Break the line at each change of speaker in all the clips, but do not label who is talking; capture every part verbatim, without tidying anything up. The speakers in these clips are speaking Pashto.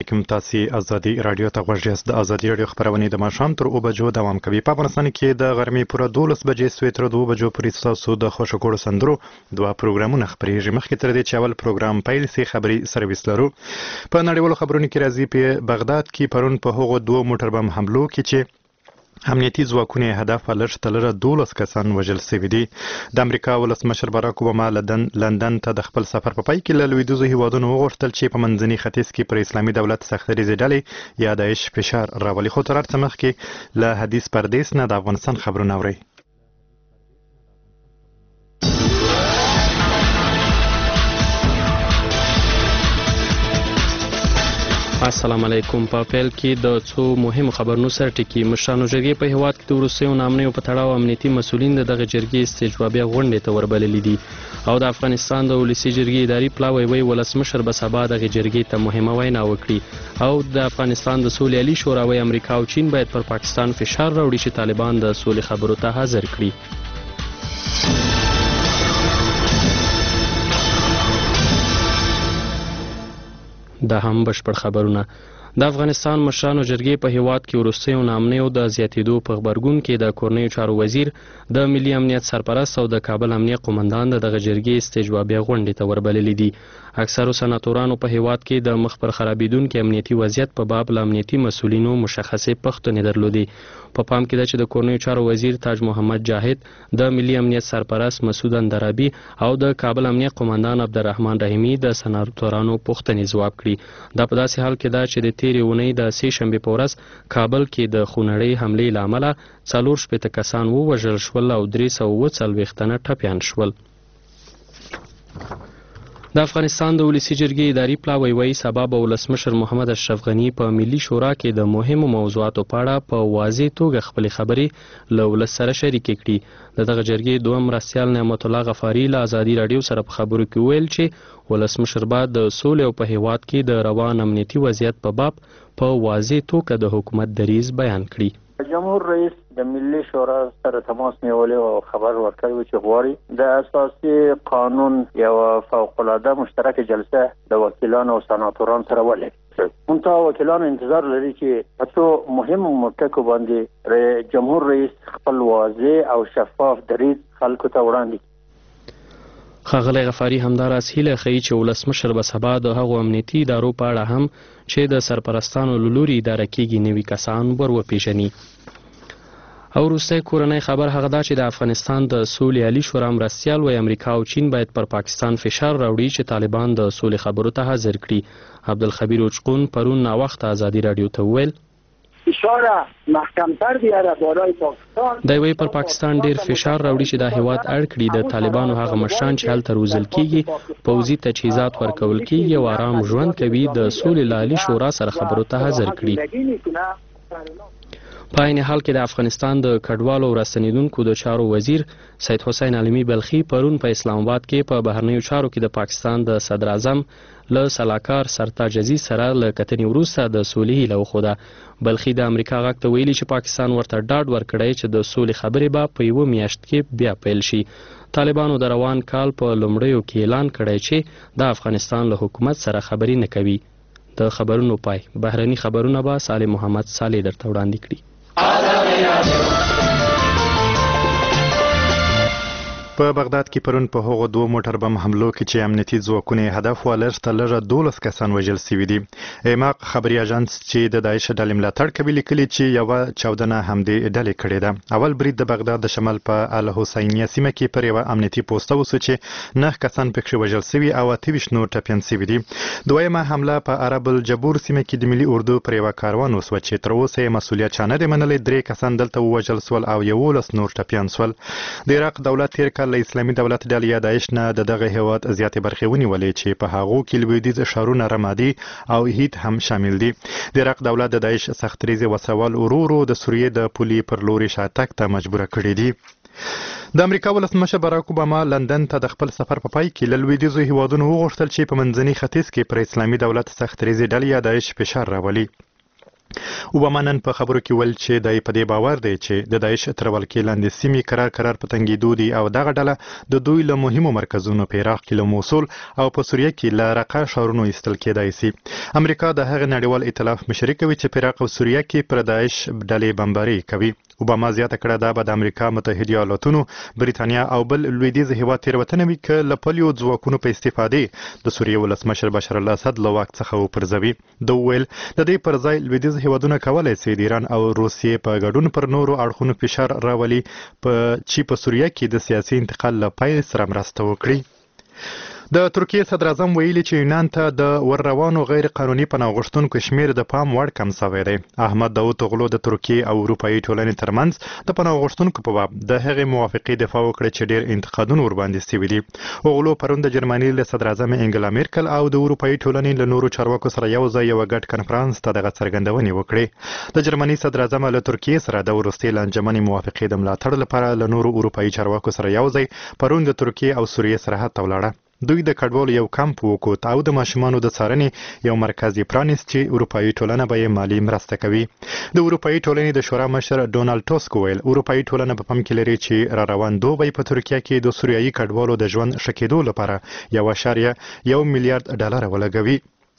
کوم تاسو ازادي رادیو ته غوږ یاست. د ازادي رادیو خبرونه د ماښام تر اوه بجو دوام کوي. په افغانستان کې د غرمې پوره دولس بجې سوې تر دوه بجو پورې تاسو د خوشکړو سندرو دوه پروګرامونه خبرېږي. مخکې تر دې چې اول پروګرام پیل سي خبري سرویس لرو. په نړیوالو خبرونو کې راځي په بغداد کې پرون په هغو دوه موټر بم حملو کې چې امنیتي ځواکونه هدف لرل تلره دولس کسان وژل شوي دي. د امریکا ولسمشر باراک اوباما لندن ته د خپل سفر په پای کې له لویدیځو هیوادونو وغوښتل چې په منځني ختیځ کې پر اسلامي دولت سختدریزې ډلې یا داعش فشار راولي. خو تر هر څه مخکې له حدیث پردیس نه د افغانستان خبرونه اورئ.
السلام علیکم. په پیل کې د څو مهمو خبرونو سره ټکی. مشرانو جرګې په هیواد کې د وروستیو نامنیو په تړاو امنیتي مسؤلین دغه جرګې استجوابیه غونډې ته وربللي دي او د افغانستان د ولسي جرګې اداري پلاوی وی ولسمشر به سبا دغه جرګې ته مهمه وینا وکړي او د افغانستان د سولې عالی شورا وی امریکا او چین باید پر پاکستان فشار راوړي چې طالبان د سولې خبرو ته حاضر کړي. دا هم بشپړ خبرونه. د افغانستان مشرانو جرګې په هیواد کې وروستیو نامنیو د زیاتېدو په غبرګون کې د کورنیو چارو وزیر، د ملي امنیت سرپرست او د کابل امنیه قومندان د دغه جرګې استجوابیه غونډې ته وربللي دي. اکثرو سناتورانو په هیواد کې د مخ پر خرابېدونکي امنیتي وضعیت په باب له امنیتي مسؤلینو مشخصې پوښتنې درلودې. په پام کې ده چې د کورنیو چارو وزیر تاج محمد جاهد، د ملي امنیت سرپرست مسعود اندرابي او د کابل امنیه قومندان عبدالرحمن رحیمي د سناتورانو پوښتنې ځواب کړي. دا په داسې حال کې ده چې د تیرې اونۍ د سې شنبې په ورځ کابل کې د خونړۍ حملې له امله څلور شپېته کسان ووژل شول او درې سوه اووه څلوېښت تنه ټپیان شول. د افغانستان د ولسي جرګې اداري پلاوی وی سبا به ولسمشر محمد اشرف غني په ملي شورا کې د مهمو موضوعاتو په اړه په واضح توګه خپلې خبرې له ولس سره شریکې کړي. د دغه جرګې دوهم مرستیال نعمت الله غفاري له ازادي راډیو سره په خبرو کې ویل چې ولسمشر به د سولې او په هیواد کې د روان امنیتي وضعیت په باب په واضح توګه د حکومت دریځ بیان کړي.
جمهور رئیس د ملي شورا سره تماس نیولی او خبر ورکړی چې غواړي د اساسي قانون یو فوق العاده مشترک جلسه د وکیلانو او سناتورانو سره ولري. منتها وکیلانو انتظار لري چې په څو مهمو ټکو باندې جمهور رئیس خپل واضح او شفاف دریځ خلکو ته وړاندې.
ښاغلی غفاري همداراز هیله ښیي چې ولسمشر به سبا د هغو امنیتي ادارو په اړه هم چې د سرپرستانو له لوري اداره کېږي نوي کسان ور وپېژني. او وروستی کورنۍ خبر هغه دا چې د افغانستان د سولې عالی شورا مرستیال وی امریکا او چین باید پر پاکستان فشار راوړي چې طالبان د سولې خبرو ته حاضر کړي. عبدالخبیر اوچقون پرون ناوخته ازادي راډیو ته وویل
فشار محکمتر بیاره بالای پاکستان.
دی وی پر پاکستان ډیر فشار راوړي چې د هیواد اړ کړي د طالبانو هغه مشران چې هلته روزل کیږي، پوځي تجهیزات ورکول کیږي او آرام ژوند کوي، د سولې له عالی شورا سره خبرو ته حاضر کړي. په عین حال کې د افغانستان د کډوالو او راستنیدونکو د چارو وزیر سید حسین علمی بلخي پرون په اسلام آباد کې په بهرنیو چارو کې د پاکستان د صدر اعظم له سلاکار سرتاج عزیز سره له کتنې وروسته د سولې هیله وښوده. بلخي د امریکا غږ ته ویلي چې پاکستان ورته ډاډ ورکړی چې د سولې خبرې به په یوه میاشت کې بیا پیل شي. طالبانو د روان کال په لومړیو کې اعلان کړی چې د افغانستان له حکومت سره خبرې نه کوي. د خبرونو پای بهرني خبرونه به صالح محمد صالح درته وړاندې کړي.
په بغداد کې پرون په هغو دوه موټر بم حملو کې چې امنیتي ځواکونه هدف ولر تلره دولس کسان وژل شوي دي. ایماق خبري اژانس چې د داعش ډلې ملاتړ کوي لیکلي چې یوه چاودنه همدې ډلې کړې ده. اول برید د بغداد د شمال په الحسینیه سیمه کې پر یوه امنیتي پوسته وسو چې نه کسان پکې وژل شوي او اته ویشت نور ټپیان شوي دي. دویمه حمله په عرب الجبور سیمه کې د ملي اردو پر یوه کاروان وسوه چې تر اوسه یې مسؤلیت چا نه دی منلی. درې کسان دلته ووژل سول او یولس نور ټپیان سول. د عراق دولت تیر کال له اسلامي دولت ډلې یا داعش نه د دغه هیواد زیاتې برخې ونیولې چې په هغو کې لویدیځ ښارونه رمادي او هیت هم شامل دي. د عراق دولت د داعش سختدریزې وسوال ورو ورو د سوریې د پولې پر لوري شاتګ ته مجبوره کړي دي. د امریکا ولسمشر باراک اوباما لندن ته د خپل سفر په پای کې له لویدیځو هیوادونو وغوښتل چې په منځني ختیځ کې پر اسلامي دولت سختدریزې ډلې یا داعش فشار راولي. اوباما نن په خبرو کې ویل چې دای په دې باور دی چې د داعش تر ولکې لاندې سیمې قرار قرار په تنګېدو دي او دغه ډله د دوی له مهمو مرکزونو په عراق کې له موصل او په سوریه کې له رقه ښارونو ایستل کېدای شي. امریکا د هغه نړیوال ائتلاف مشري کوي چې په عراق او سوریه کې پر داعش ډلې بمباري کوي. اوباما زیاته کړه دا به د امریکا متحده ایالاتونو، بریتانیا او بل لویدیځ هیواد تېروتنه وي که له پلیو ځواکونو په استفادې د سوریې ولسمشر بشار الاسد له واک څخه وپرځوي. ده وویل د دې پر ځای لویدیځ هیوادونه کولی شي د ایران او روسیې په ګډون پر نورو اړخونو فشار راولي چې په سوریه کې د سیاسي انتقال له پای سره مرسته وکړي. د ترکیې صدر اعظم ویلي چې یونان ته د ور روانو غیر قانوني پناه غوښتونکو شمیر د پام وړ کم شوی دی. احمد داوطغلو د ترکیې او اروپایي ټولنې ترمنځ د پناه غوښتونکو په باب د هغې موافقې دفاع وکړه چې ډېر انتقادونه ورباندې شوي دي. اوغلو پرون د جرمني له صدر اعظم انګلا میرکل او د اروپایي ټولنې له نورو چارواکو سره یو ځای یو ګډ کنفرانس ته دغه څرګندونې وکړې. د جرمني صدر اعظم له ترکیې سره د وروستۍ لانجمنې موافقې د ملاتړ لپاره له نورو اروپایي چارواکو سره یو ځای پرون د ترکیې او سوریې سرحد ته ولاړه. دوی د کډوالو یو کمپ وکوت او د ماشومانو د څارنې یو مرکز یې پرانیست چې اروپایي ټولنه به یې مالي مرسته کوي. د اروپایي ټولنې د شورا مشر ډونالډ ټاسک ویل اروپایي ټولنه په پام کې لري چې را روان دوبی په ترکیه کې د سوریایي کډوالو د ژوند ښه کېدو لپاره یو اعشاریه یو میلیارډ ډالر ولګوي.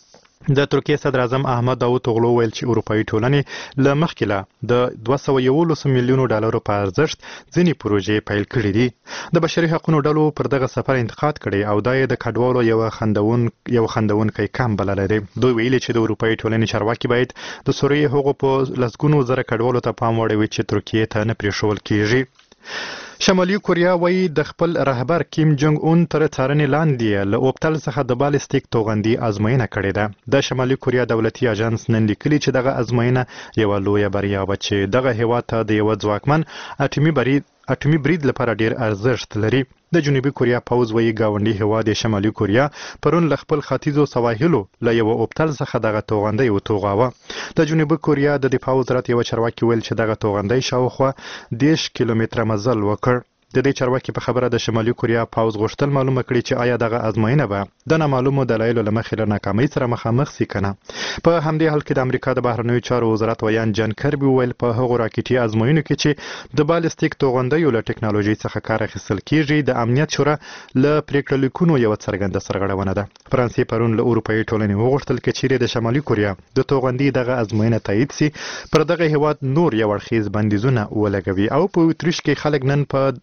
د ترکیې صدر اعظم احمد داوطغلو ویل چې اروپایي ټولنې له مخکې له د دوه سوه یولس میلیونو ډالرو په ارزښت ځینې پروژې پیل کړي دي. د بشري حقوقو ډلو پر دغه سفر انتقاد کړي او دا یې د کډوالو یو خندون یو خندونکی کم بللی دی. دوی ویلي چې د اروپایي ټولنې چارواکي باید د سوریې هغو په لسګونو زره کډوالو ته پام وړوي چې ترکیې ته نه پرېښول کېږي. شمالي کوریا وایي د خپل رهبر کیم جونګ اون تر څارنې لاندې له اوبتل څخه د بالستیک توغندي ازموینه کړې ده. د شمالي کوریا دولتي اژانس نن لیکلي چې دغه ازموینه یوه لویه بریا وه چې دغه هیواد ته د یوه ځواکمن اټومي برید اټومي برید لپاره ډیر ارزښت لري. د جنوبي کوریا پوز وایي ګاونډي هیواد شمالي کوریا پرون له خپل ختیځو سواحلو له یوه اوبتل څخه دغه توغندی وتوغاوه. د جنوبي کوریا د دفاع وزارت یوه چارواکي ویل چې دغه توغندی شاوخوا دېرش کیلومتره مزل وکړ. د دې چارواکي په خبره د شمالي کوریا پوز غوښتل معلومه کړي چې آیا دغه ازموینه به د نامعلومو دلایلو له مخې له ناکامۍ سره مخامخ سي که نه. په همدې حال کې د امریکا د بهرنیو چارو وزارت ویان جان کربي وویل په هغو راکټي ازموینو کې چې د بالستیک توغندیو له ټکنالوژۍ څخه کار اخیستل کېږي د امنیت شورا له پریکړه لیکونو یوه څرګنده سرغړونه ده. فرانسې پرون له اروپایي ټولنې وغوښتل که چیرې د شمالي کوریا د توغندي دغه ازموینه تایید سي پر دغه هیواد نور یو اړخیز بندیزونه ولګوي. او په اتریش کې خلک نن په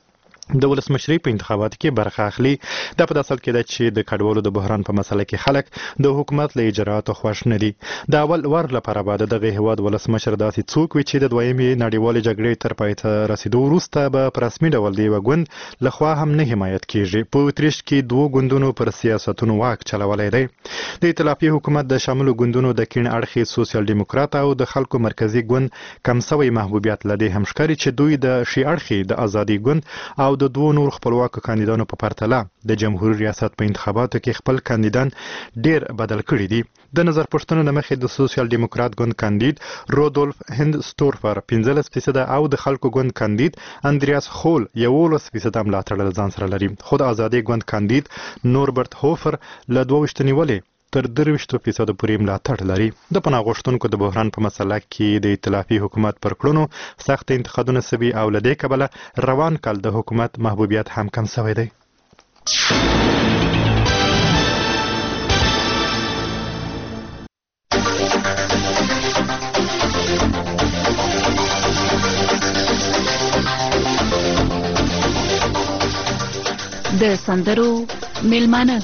د ولسمشرۍ په انتخاباتو کې برخه اخلي. دا په داسې حال کې ده چې د کډوالو د بحران په مسله کې خلک د حکومت له اجرااتو خوښ نه دي. د اول وار لپاره به د دغه هیواد ولسمشر داسې څوک وي چې د دویمې نړیوالې جګړې تر پای ته رسیدو وروسته به په رسمي ډول د یوه ګوند لخوا هم نه حمایت کېږي. په اتریش کې دوو ګوندونو پر سیاستونو واک چلولی دی. د ائتلافي حکومت د شاملو ګوندونو د کیڼ اړخي سوسیال ډیموکرات او د خلکو مرکزي ګوند کم سوی محبوبیت له دې هم ښکاري چې دوی د ښي اړخي د ازادي ګوند او د دوو نور خپلواکو کاندیدانو په پرتله د جمهوري ریاست په انتخاباتو کې خپل کاندیدان ډیر بدل کړي دي. د نظر پوښتنو له مخې د سوسیال ډیموکرات ګوند کاندید رودولف هندستورفر پنځلس فیصده او د خلکو ګوند کاندید اندریاس خول یولس فیصده ملاتړ له ځان سره لري. خو د ازادي ګوند کاندید نوربرت هوفر له دوه ویشت نیولې تر درویشتو فیصدو پورې ملاتړ لري. د پناه غوښتونکو د بحران په مسله کې د ائتلافي حکومت پر کړنو سخت انتقادونه سوي او له دې کبله روان کال د حکومت محبوبیت هم کم سوی دی.
د سندرو میلمانه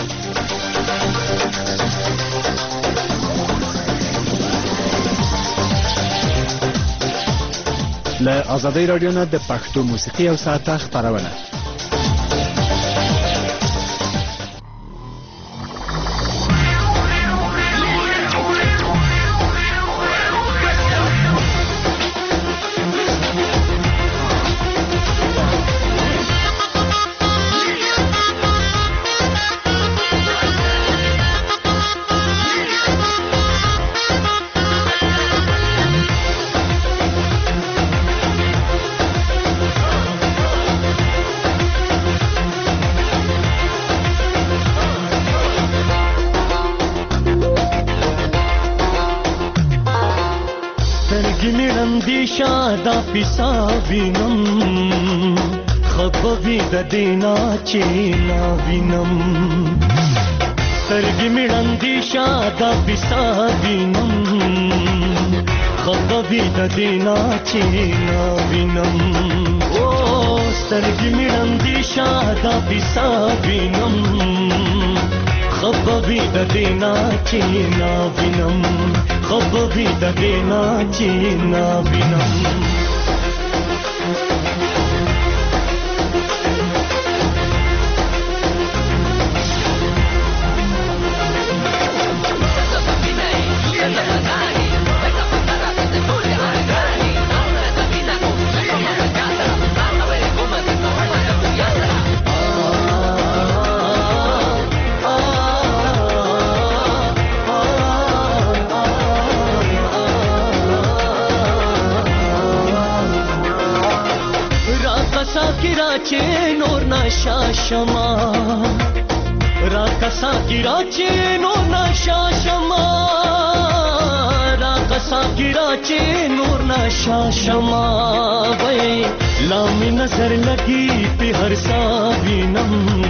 له ازادۍ راډیو نه د پښتو موسیقي او ساعته خپرونه.
اندیشه دا پیسا وینم خبوی د دینا چې نا وینم سترګې مې اندیشه دا پیسا وینم خبوی د دینا چې نا وینم او سترګې مې اندیشه دا پیسا وینم خبوی د دینا چې نا وینم خبوی د دینا چې نا وینم چې نور نشا شما را کسا ګرا چې نور نشا شما را کسا ګرا چې نور نشا شما وای لام نظر لګي په هر سا وینم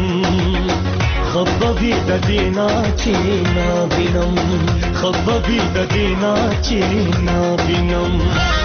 خبوی د دینا چې نا وینم خبوی د دینا چې نا وینم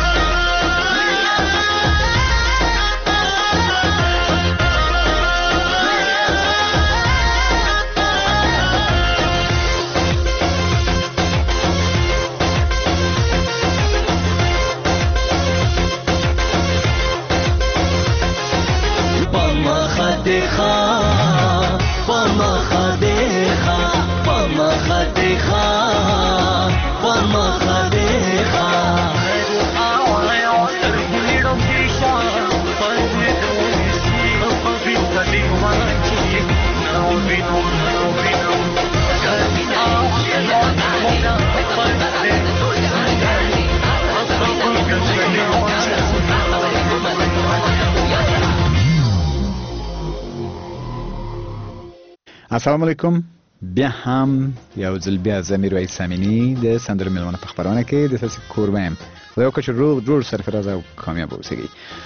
السلام علیکم. بیا هم یو ځل بیا زه میرویس سامینی د سندرو میلمانه په خپرونه کې د تاسو کوربه یم. خدای وکړي چې روغ جوړ سرفراز او کامیاب اوسئ.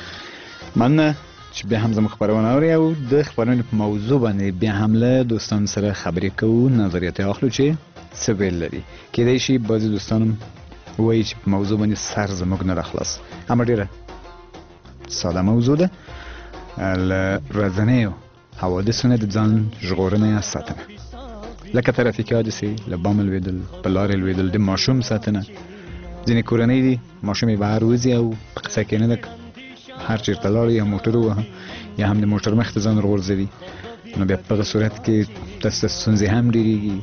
مننه چې بیا هم زموږ خپرونه اورئ او د خپرونې په موضوع باندې بیا هم له دوستانو سره خبرې کوو، نظریات یې اخلو چې څه ویل لري. کیدای شي بعضې دوستان هم وایي چې په موضوع باندې سر زموږ نه راخلاص. اما ډېره ساده موضوع ده، له ورځنیو حوادثو نه د ځان ژغورنه یا ساتنه، لکه ترافیکي حادثې، له بام لوېدل، په لارې لوېدل، د ماشوم ساتنه. ځینې کورنۍ دي ماشوم یې بهر وځي او په قصه کې نه ده، هر چېرته لاړ یا موټر ووهه یا هم د موټر مخې ته ځان ورغورځوي، نو بیا په دغه صورت کې تاسو ته ستونزې هم ډېرېږي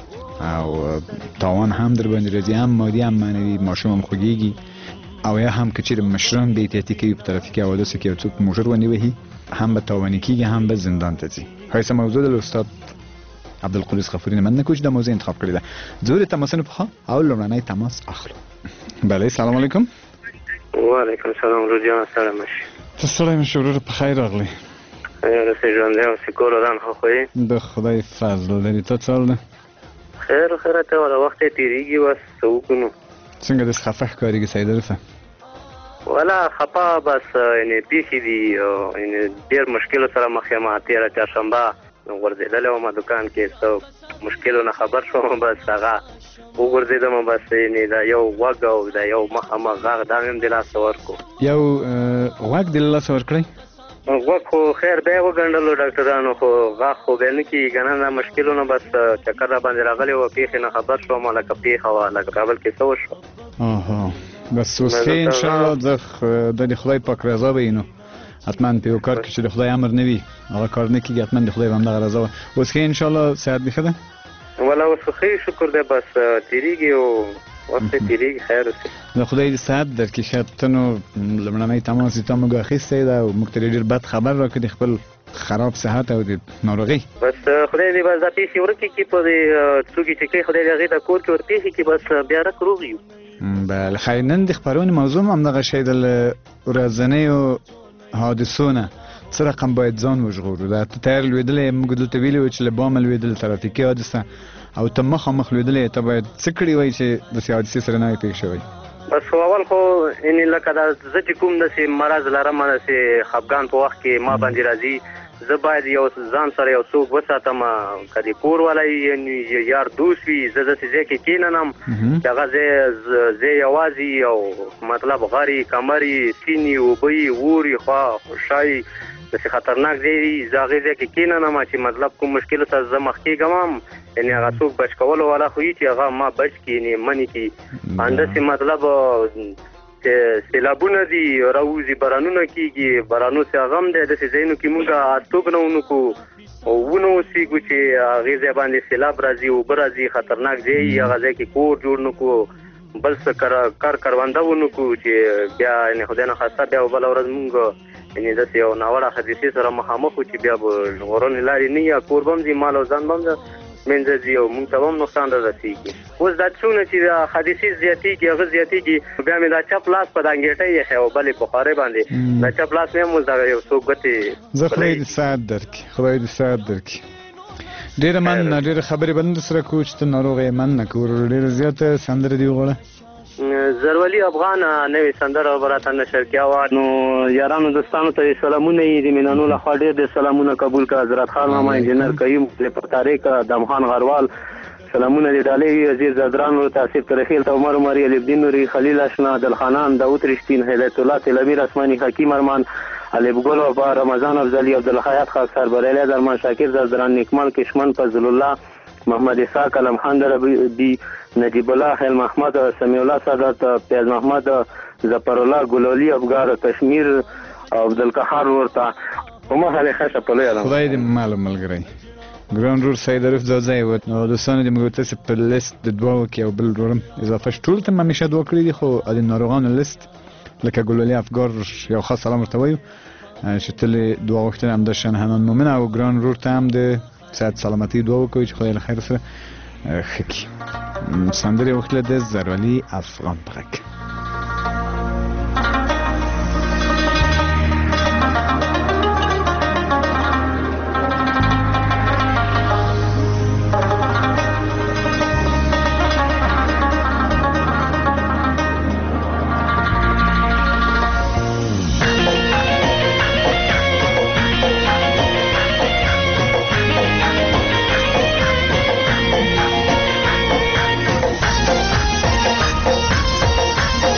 او تاوان هم در باندې راځي، هم مادي هم معنوي، ماشوم هم خوږېږي. او یا هم که چېرې مشران بې احتیاطي کوي په ترافیکي حوادثو کې یو څوک موټر ونې وهي، هم به تاواني کېږي، هم به زندان ته ځي. ښایسته موضوع ده. له استاد عبدالقدوس غفوري نه مننه کوم چې دا موضوع انتخاب کړې ده. ځو د تماسونو په خوا او لومړنی تماس اخلو. بله، سلام علیکم.
وعلیکم سلام. ورور جان ستړی مه شې.
ته ستړی مه شې وروره، په خیر راغلی.
رسې ژوندی اوسې، کور ودان ښه خو یې؟
د خدای فضل لري. تا څه حال ده؟
خیر خیر ته والا وخت یې تېرېږي، بس څه وکړو.
څنګه داسې خفه ښکارېږي سیدرفه؟
والا خفه بس یعنې پیښې دي، یعنې ډېر مشکلو سره مخ یم. تېره چهارشنبه غورځېدلی وم دکان کې، څه مشکلو نه خبر شوم، بس هغه وغورځېدم، بس یعنې دا یو غوږ او دا یو مخامخ غږ دا مې هم د لاسه ورکړو.
یو غوږ دې له لاسه ورکړی؟
غوږ خو خیر بیا یې وګنډلو ډاکټرانو، خو غږ خو بیا نه کېږي که نه. دا مشکلو نه بس چکر را باندې راغلی وه، پیښې نه خبر شوم، لکه پیښه وه، لکه کابل کې څه وشوه.
آها، بس اوس ښې انشاءالله د د خدای پاک رضا به وي. نو حتما په یو کار کې چې د خدای امر نه وي هغه کار نه کېږي، حتما د خدای به همدغه رضا وي. اوس ښې انشاءالله صحت دې ښه ده؟
والا اوس ښه شکر دی، بس تېرېږي او وخت یې تېرېږي. خیر اوسې،
د خدای دې صحت درکړي. ښه، ته نو لومړنی تماس چې تا موږ اخیستی ده او موږ ته ډېر بد خبر راکړې د خپل خراب صحت او د ناروغۍ.
بس خدای دې بس دا پیښې ورکړي کړي په دې څوکې چې کوي، خدای دې هغې ته کور کې ورپېښې کړي، بس بیا رک روغ یو.
بله، خیر. نن د خپرونې موضوع هم همدغه شی د ورځنیو حادثو نه څه رقم باید ځان وژغورو. دا ته تیار لوېدلی، موږ دلته ویلي وو چې له بامه لوېدل ترافیکي حادثه، او ته مخامخ لوېدلی، ته باید څه کړي وای چې داسې حادثې سره نه وای پېښ شوی؟
بس اول خو ان لکه دا زه چې کوم داسې مرض لرم داسې خفګان په وخت کې ما باندې راځي زه باید یو ځان سره یو څوک وساتم که د کور والا یعنی یار دوست وي زه داسې ځای کې کښېننم چې هغه ځای زه یوازې او مطلب غړي کمرې سینې اوبه یي اور یي خوا شای داسې خطرناک ځای وي زه هغې ځای کې کښېننم چې مطلب کوم مشکلو سره زه مخ کېږم یعنی هغه څوک بچ کولو والا خو وي چې هغه ما بچ کړي یعنې منې کړي همداسې مطلب چې سیلابونه دي راوځي بارانونه کېږي بارانو سې هغه هم دی داسې ځایونو کې مونږ استوګ نه ونکړو او ونه اوسېږو چې هغې ځای باندې سیلاب راځي اوبه راځي خطرناک ځای وي هغه ځای کې کور جوړ نه کړو بل څه کار کرونده ونه کړو چې بیا یعنې خدای نخواسته بیا بله ورځ مونږ یعنې داسې یو ناوړه حادثې سره مخامخ وو چې بیا به غرونې لارې نه یا کور به هم ځي مال او ځان به هم منځه ځي او موږ ته به هم نقصان را رسېږي اوس دا څومره چې دا حادثې زیاتېږي هغه زیاتېږي بیا مې دا چپ لاس په دا انګېټۍ ایښی و بلې بخارۍ باندې دا چپ لاس مې هم اوس دغه یو څوک ګوتې
زه خدای دې ساعت درکړي خدای دې ساعت درکړي ډېره مننه ډېره خبرې به نه درسره کوو چې ته ناروغه یې مننه کوو ډېره زیاته سندره دې وغواړه
زرولي افغان نوې سندره به راته نشر کیا وه نو یارانو دوستانو ته سلامونه یې د مینانو لخوا ډېر ډېر سلامونه قبول کړه حضرت خان ماما انجینر کریم طارق دمخان غروال سلامونه دې ډالۍ وزیر زدران ورته آصف ترخیل ته عمر عمري علي الدین نوري خلیل اشنا عبدالخانان داود رشتین هدایت الله تلمیر اسمانی حکیم ارمان علي بګل وفا رمضان افضلي عبدالحیات خاص سربریلی درمان شاکر زدران نیکمل کشمن فضل الله محمد اسحاق علم خان دربی نجیب الله خیل محمد سمیع الله سادات پیاز محمد ظفر الله ګلولي افګار کشمیر او عبدالقهار ورته عمر علي خشه په لوی علم
خدای دې معلوم ملګری ګران رور سید عارف زوزای و نو دوستانو دې موږ ته په لیست د دوه کې او بل ورم اضافه شټول ته همیشه دوه کړی دي خو د ناروغانو لیست لکه ګلولي افګار یو خاص سلام ورته وایو چې تل دوه وخت هم د شنهنان مومن او ګران رور ته هم د صحت سلامتی دعا وکړو چې خدای له خیر سره ښه کړي سندرې وکړه د زرولي افغان په غږ
Thank you.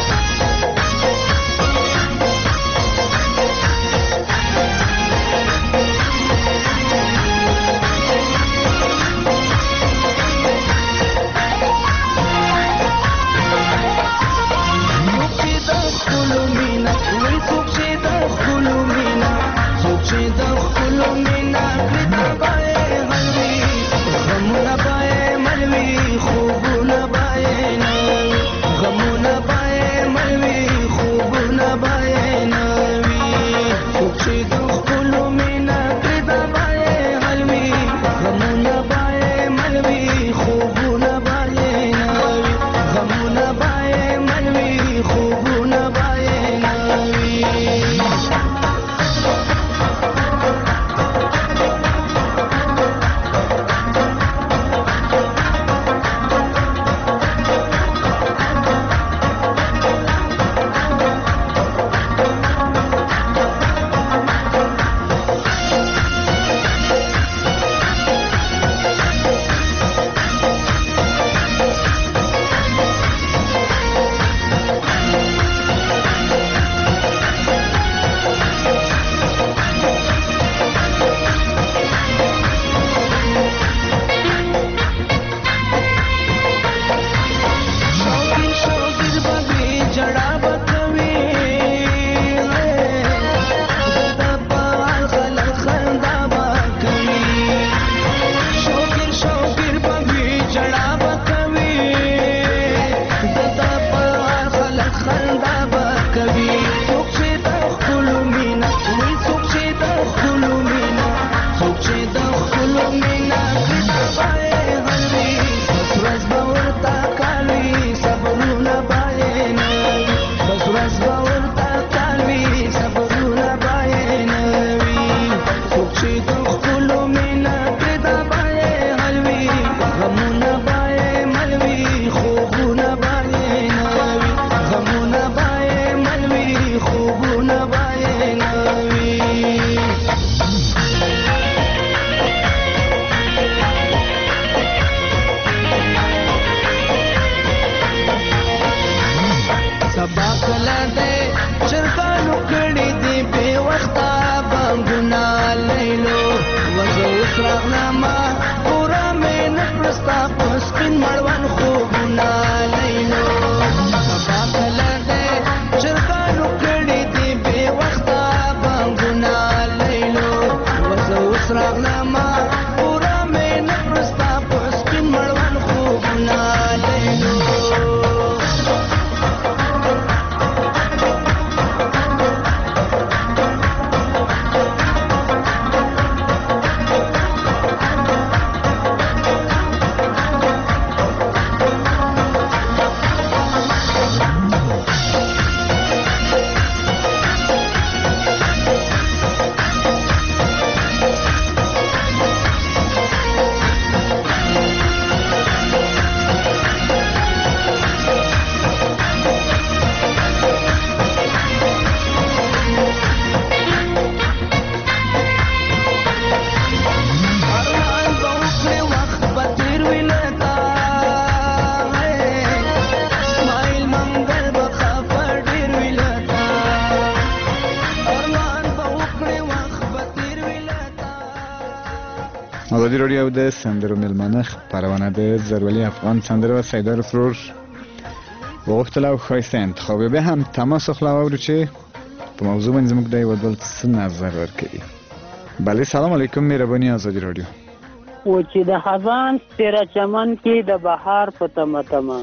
ازادي راډیو د سندرو ملمنه خپرونه د زرولي افغان سندره و سیدار سرور وغوښتل او ښایسته انتخاب به هم تماس خلا اورو چې په موضوع باندې زموږ د یو بل څه نظر ورکړي. بله سلام علیکم مهرباني ازادي راډیو.
و چې د خزان تیرا چمن کې د بهار په تمه تمه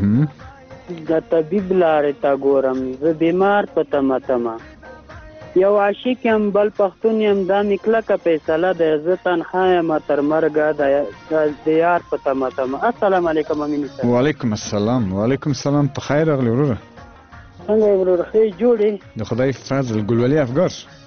د طبیب لارې ته ګورم زه بیمار په تمه تمه یو عاشق یم بل پښتون یم دا مې کلکه فیصله ده زه تنها یم تر مرګه د یار په تمه تمه. السلام علیکم امین صاحب.
وعلیکم السلام. وعلیکم السلام. په خیر راغلی وروره.
څنګه یې وروره ښه جوړې؟
د خدای فضل ګلولي افګار.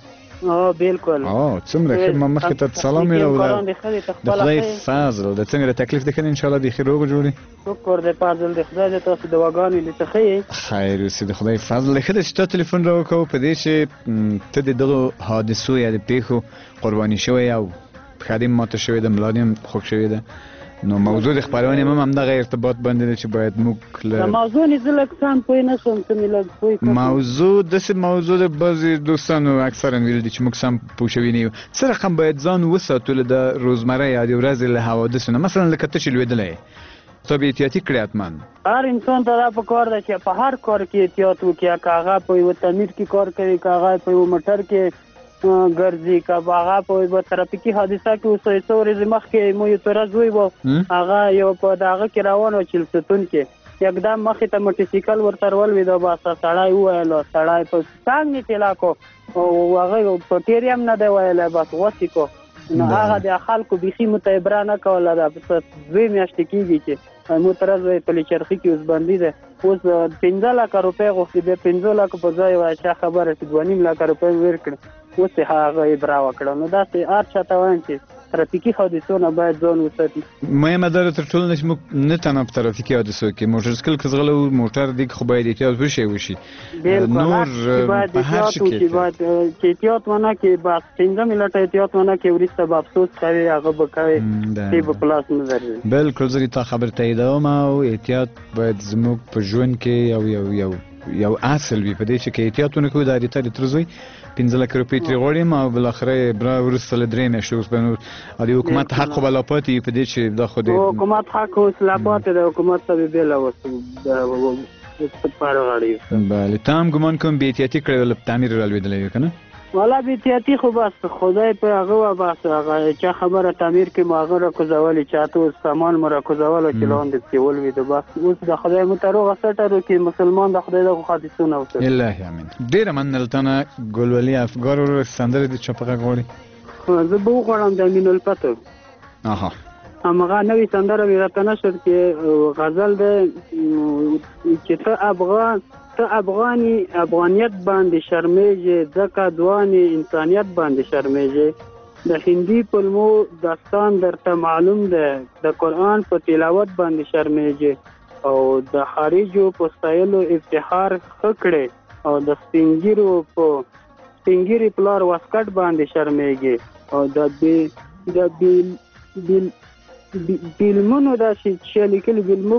اه بالکل.
اه څومره ښه. ما مخکې ته سلام ویلو د خدای فضل د څنګه تکلیف د کنه ان شاء الله د خیر روغ جوړي.
شکر دې فضل د خدای د تاسو دواګانې لته خیر.
خیر اوسې د خدای فضل خدای چې ټلیفون راوکاو په دې چې ته د دغه حادثو یا د پیښو قرباني شوی او خادم ماته شوی د ملانیم خوښ شوی ده نو موضوع د خبرونه هم هم دغه ارتباط باندې چې باید موږ له
موضوع نه زلک سم پوی نه شم چې ملګری پوی کوم
موضوع د څه موضوع د بعضی دوستانو اکثرا ویل دي چې موږ سم پوښوي نه سره کوم باید ځان وساتو د روزمره یا د ورځې له حوادثو مثلا لکه ته چې لویدلې ته به احتیاطي کړی اتمن
هر انسان ته دا پکار ده چې په هر کار کې احتیاط وکړي کاغه په یو تعمیر کې کار کوي کاغه په یو موټر کې ګرځي کا باغه په یو ترافیکي حادثه کې اوسې څورې مخ کې مو یو تر زوی وو هغه یو په داغه کې روانو چلستون کې یکدم مخې ته موټرسایکل ورته ولوي دا باسه سړی وایلو سړی په څنګه تلا کو او هغه په ټیریم نه دی وایله بس وسی کو نو هغه د خلکو بيخي متعبره نه کوله دا په دوی میاشتې کېږي چې مو تر زوی په لچرخي کې اوس باندې ده اوس پنځه لک روپۍ غوښتي به پنځه لک په ځای وای چې خبره چې دوه نیم لک روپۍ ورکړي اوس هغه ابرا وکړه نو دا چې هر چاته وایم چې ترافیکي حادثو نه باید ځان وساتي.
مهمه ده تر ټولو نه موږ نه تنه په ترافیکي حادثو کې موټرسایکل کزغله موټر دی خو باید احتیاط وشي وشي
نور په هر شي کې باید چې احتیاط ونه کې بس څنګه ملت احتیاط ونه کې ورسته به افسوس کوي هغه به کوي چې په پلاس نه درځي.
بالکل زه تا خبر تاییدوم او احتیاط باید زموږ په ژوند کې یو یو یو یو اصل وي په دې چې کې احتیاطونه کوو د اړتیا ترځوي پنځه لک روپۍ ترې غواړم او بل اخره برا ورسته له درې میاشتې اوس به د حکومت حق خو به لا پاتې په دې چې دا خو د
حکومت حق اوس لا پاتې د حکومت څخه بېله وسو پاره غاړي.
بله ته هم ګمان کوم بې احتیاطي کړې ولا تعمیر رالوېدلی وي که نه؟
والا بې احتیاطي خو بس خدای په هغه وه بس هغه چا خبره تعمیر کې مو هغه راکوزولې چاته اوس سامان مو راکوزولو چې لاندې پسې ولوېده بس اوس د خدای مو ته روغه سټه روکړي مسلمان د خدای دغو حادثونه وساتي.
الهي امین. ډېره مننه له تا نه ګلولي افګار ورور سندرې دې چا په غږ غواړي؟
زه به وغواړم د امین الفتح.
اها
همغه نوې سندره مې راته نشر کې غزل دی چې ته افغان ته افغاني افغانیت باندې شرمېږي ځکه دوانې انسانیت باندې شرمېږي د هندي فلمو داستان درته معلوم ده د قرآن په تلاوت باندې شرمېږي او د خارجو په ستایلو افتخار ښه کړی او د سپینګیرو په سپینګیري پلار واسکټ باندې شرمېږي او د بې د بې بې فلمونو دا چې لیکلي فلمو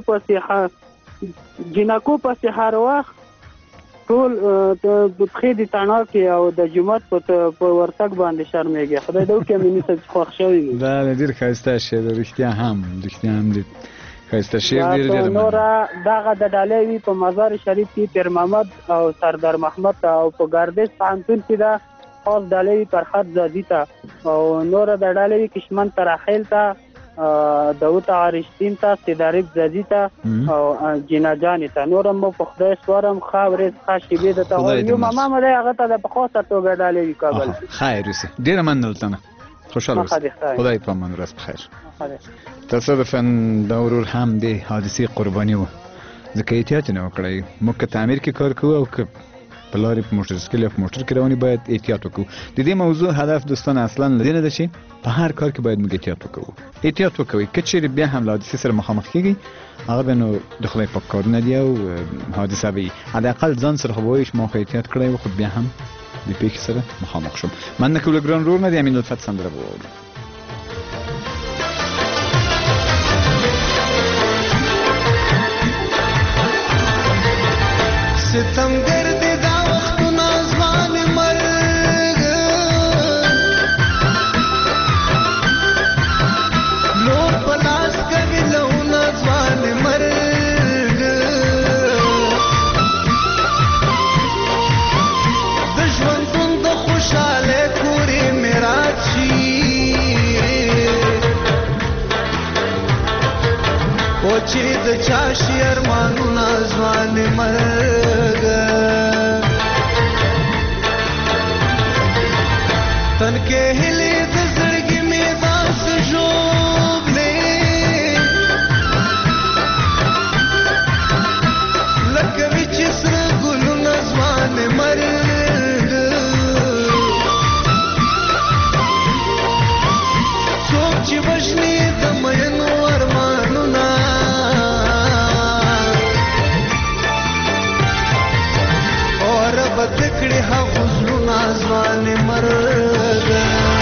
پسې جنکو پسې هر وخت ټول د پخې د تڼاو کې او د جومات په ورتګ باندې شرمېږي. خدای دې وکړي امیني صاحب چې خوښ شوی وي.
بله ډېر ښایسته شعر دی رښتیا هم رښتیا هم ډېر ښایسته شعر ډېر ډېر
نوره دغه د ډالۍ وي په مزار شریف کې پیر محمد او سردار محمد ته او په ګردش پوهنتون کې دا خاص ډالۍ وي فرحت زادي ته او نوره د ډالۍ وي کشمن تراخیل ته داود عارشتین ته سیداریب زادی ته او جینا جانې ته نورم په خدای سپارم ښه ورځ ښه شېبې درته غواړم یو ماما مې دی هغه ته د په خاصه توګه ډالۍ وي کابل.
خیر اوسې ډېره مننه له تا نه خوشحاله اوسې خدای په امان ورځ بخیر. تصادفا دا ورور هم د حادثې قرباني و ځکه احتیاط یې نه وکړی موږ که تعمیر کې کار کوو او که په لارې په موټرسایکل یا په موټر کې روانې باید احتیاط وکړو. د دې موضوع هدف دوستان اصلا له دې نه ده چې په هر کار کې باید موږ احتیاط وکړو. احتیاط وکوئ که چیرې بیا هم له حادثې سره مخامخ کېږئ هغه به نو د خدای پاک کارونه دي او حادثه به وي حداقل ځان سره خو به وایي چې ما خو احتیاط کړی و خو بیا هم د پېښې سره مخامخ شوم. مننه کوو له ګران ورور نه د امین الفتح سندره به واورو.
ستمګر دې دا وختونه ځوان مرګ
د چا شي ارمانونه ځوانې مرګه تن کې هیلې د زړګي مې داسې ژوبلې لکه وي چې سره ګلونه ځوانې مرګه څوک چې وژني د مینو ارمانونه اور بد کړي هغه زړونه ځوانې مرګه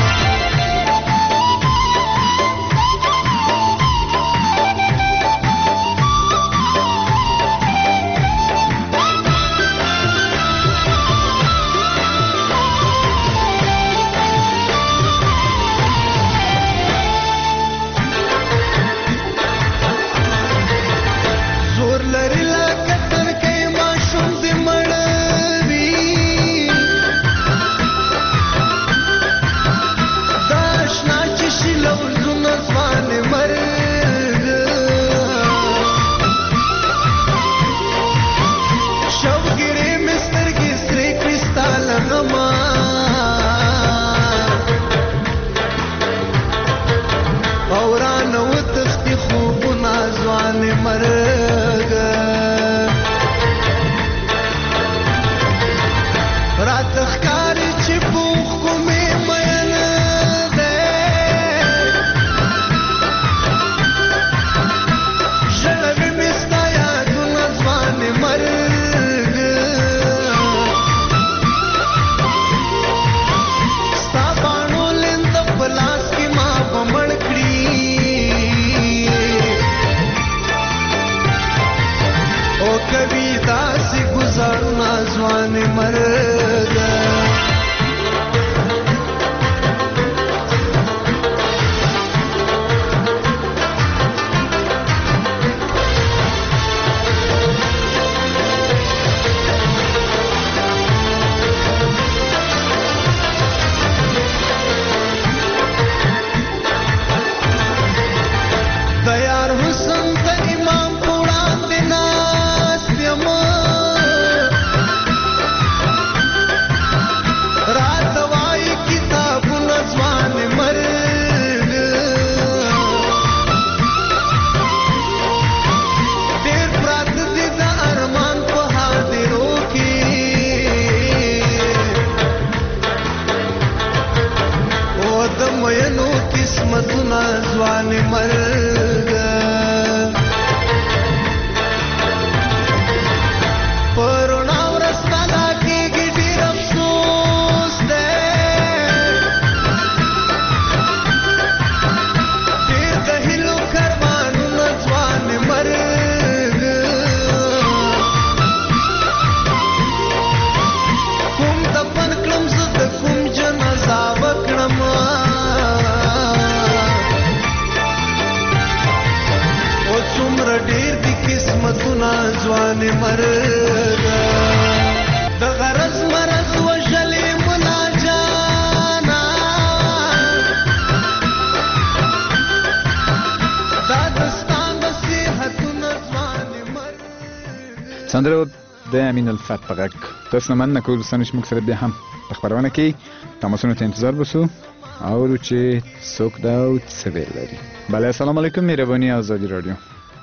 سندره د امین الفت په غږ تاسو نه مننه کوم چې موږ سره بیا هم په خبرونه کې تماسونو ته انتظار وسو او چې څوک دا او څه ویل لري. بله السلام علیکم مهرباني آزادي رادیو.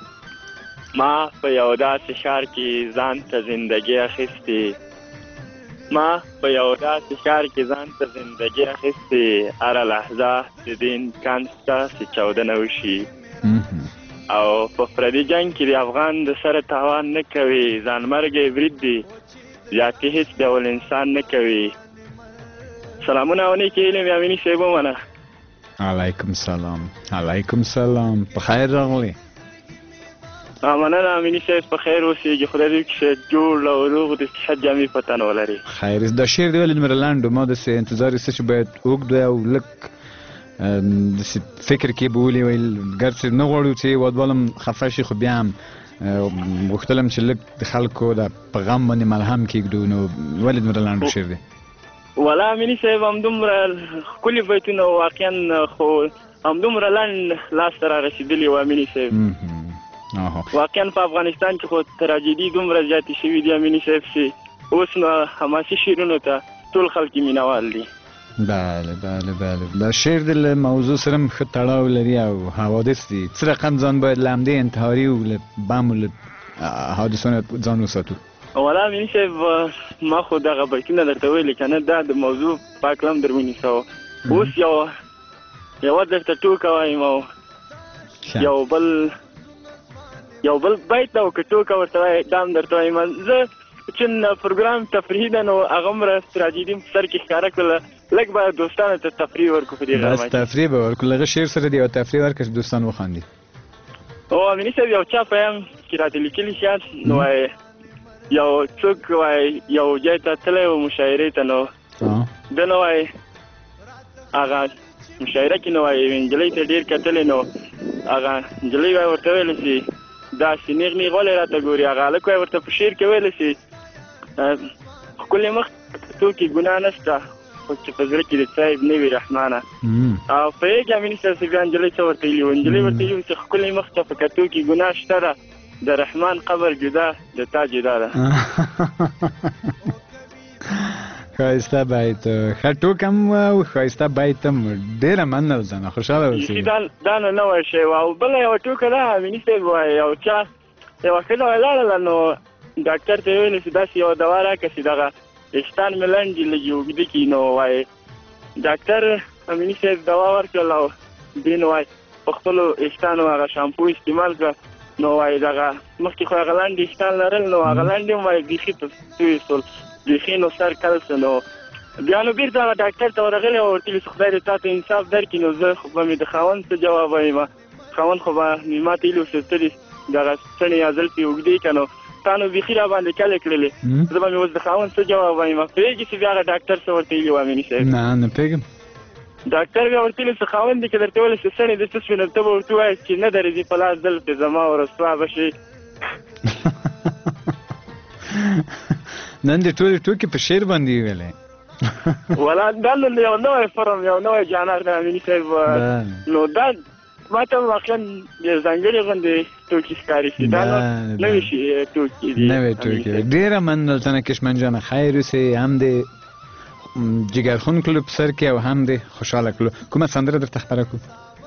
ما په یو داسې ښار کې ځان ته زندګي اخیستې ما په یو داسې ښار کې ځان ته زندګي اخیستې هره لحظه د دې امکان شته چې چاودنه وشي او په پردي جنګ کې د افغان د سره تاوان نه کوي ځانمرګی برید دی زیاتې هیڅ ډول انسان نه کوي. سلامونه او نیکې هیلې مې امیني صاحب ومنه.
علیکم سلام علیکم سلام په خیر راغلی.
مننه امیني صاحب په خیر اوسېږي خدای دې وکړي چې جوړ او روغ د صحت جامې په تن ولري.
خیر دا شعر دی ولې دومره لنډ و ما داسې انتظار ایسته چې باید اوږد وی او لږ داسې فکر کې به ولې ویل ګرچې نه غواړو چې هېوادوال هم خفه شي خو بیا هم غوښتلم چې لږ د خلکو د په غم باندې ملهم کېږدو نو ولې دومره لنډ شعر دی؟
والا امیني صاحب همدومره ښکلي بیتونه واقعا خو همدومره لنډ لاسته را رسېدلي وو امیني صاحب. واقعا په افغانستان کې خو تراژیدي دومره زیاتې شوي دي امیني صاحب چې اوس نو حماسي شعرونو ته ټول خلک مینوال دي.
بله بله بله دا شعر د موضوع سره هم ښه تړاو لري او حوادث دي. څه رقم ځان باید له همدې انتحاري او له بم او له حادثو نه ځان وساتو؟
والا امیني صاحب ما خو دغه بیتونه درته ویلې که نه دا د موضوع په هکله هم در ونیسه. اوس یو یوه درته ټوکه وایم او یو بل یو بل بیت او که ټوکه ورته وایي دا هم درته وایم. زه چې پروګرام تفریحي ده نو هغه هم را تراژیدي په سر کې ښکاره کړله لږ باید دوستانو ته تفریح ورکړو په دې غرمه کې.
بس تفریح به ورکړو لږه شعر سره دې یوه تفریح ورکړه چې دوستان وخاندي.
او امیني صاحب یو چا پیام چې راته لیکلي شیان نو وایي یو څوک وایي یو ځای ته تللی و مشاعرې ته نو ده نو وایي هغه مشاعره کې نو وایي نجلۍ ته ډېر کتلې نو هغه نجلۍ وایي ورته ویلی چې داسې نیغ نیغ ولې راته ګوري. هغه هلک وایي ورته په شعر کې ویلی چې ښکلې مخ کتو کې ګناه نشته خو چې په زړه کې د صاحب نه وي رحمانه. او پوهېږې امیني صاحب چې بیا نجلۍ څه ورته ویلي وو؟ نجلۍ ورته ویلي چې ښکلې مخ ته په کتو کې ګناه شته ده د رحمان قبر جدا د تا جدا ده.
ښایسته بیت ښه ټوک هم او ښایسته بیت هم ډېره مننه زنه خوشحاله اوسئ.
دا نو نوی شی و. او بله یوه ټوکه ده امیني صاحب وایي یو چا یوه ښځه ولاړله نو ډاکټر ته یې ویلې چې داسې یوه دوا راکړه چې دغه ویښتان مې لنډ دي لږ اوږده کړي. نو وایي ډاکټر امیني صاحب دوا ورکړل او دې نو وایي په خپلو ویښتانو هغه شامپو استعمال کړه نو وایي دغه مخکې خو هغه لنډ ویښتان لرل نو هغه لنډ هم وایي بیخي په توی شول بیخي نو سر کل څه نو بیا نو بېرته هغه ډاکټر ته ورغلی او ورته ویل چې خدای دې تا ته انصاف درکړي. نو زه خو به مې د خاوند څه جواب وایم؟ خاوند خو به مې ما ته ویلي و چې ته دې دغه څڼې یا زلفې اوږدې کړه نو تا نو بیخي را باندې کلې کړلې. زه به مې اوس د خاوند څه جواب وایم؟ پوهېږې چې بیا هغه ډاکټر څه ورته ویلي و امیني صاحب؟
نه نه پوهېږم.
ډاکټر بیا ورته ویلي چې خاوند دې که درته ویلې چې څڼې دې څه شوې نو ته به ورته ووایې چې نه درځي په لاس زلفې زما او رسوا به شي.
نن دې ټولې ټوکې په شعر باندې ویلې.
ولا دا نو یو نوی فرم یو نوی جانر دی امیني صاحب. نو دا ما ته واقعا ځانګړې غوندې ټوکې ښکاري شي. دا نو نوي شي ټوکې دي.
نوې ټوکې ډېره مننه تنه کشمن جانه خیر اوسې هم دې جګرخون کړلو په سر کې او هم دې خوشحاله کړلو. کومه سندره درته خپره کړو؟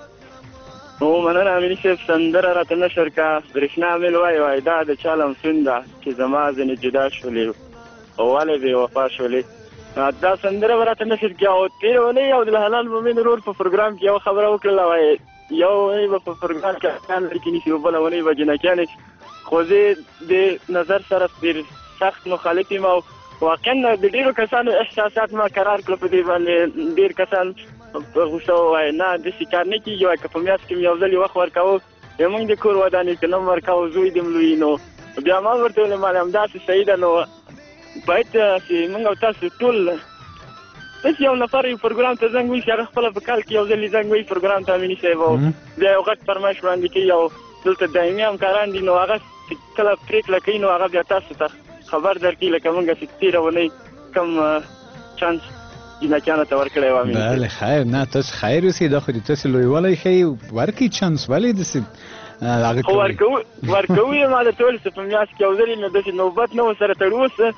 او مننه امیني صاحب سندره راته نشر کا برېښنا مل وایي وایي دا د چا لمسون ده چې زما ځینې جدا شولې او ولې بې وفا شولې. دا سندره به راته نشر کړي او تېره اونۍ او د حلال مومن ورور په پروګرام کې یوه خبره وکړله وایي یو اونۍ به په پروګرام کې احکام لرکې نیسي او بله اونۍ به جنکیانې خو زه د نظر سره ډېر سخت مخالف یم او واقعا د ډېرو کسانو احساسات ما قرار کړه په دې باندې. ډېر کسان په غوسه ووایي نه داسې کار نه کېږي وایي که په میاشت کې مې یو ځل یې وخت ورکوو زموږ د کور ودانې که نه م ورکوو زوی دې م لوی. نو بیا ما ورته ویلې ما همداسې صحیح ده نو باید چې موږ او تاسو ټول داسې یو نفر یو پروګرام ته زنګ وایي چې هغه خپله په کال کې یو ځل یې زنګ وایي پروګرام ته امیني صاحب او بیا یو غټ فرمایش وړاندې کوي او دلته دایمي همکاران دي نو هغه چې کله پرېکړه کوي نو هغه بیا تاسو ته خبر درکړي لکه موږ چې تېره اونۍ کوم چانس جنکیانو ته ورکړی و.
بله خیر نه تاسو خیر اوسئ دا خو دې تاسو لویوالی ښیي ورکړئ چانس ولې داسې هغه
خو ورکوو ورکوو یې ما درته ویل چې په میاشت کې یو ځل یې نو داسې نوبت نه و سره تړو اوس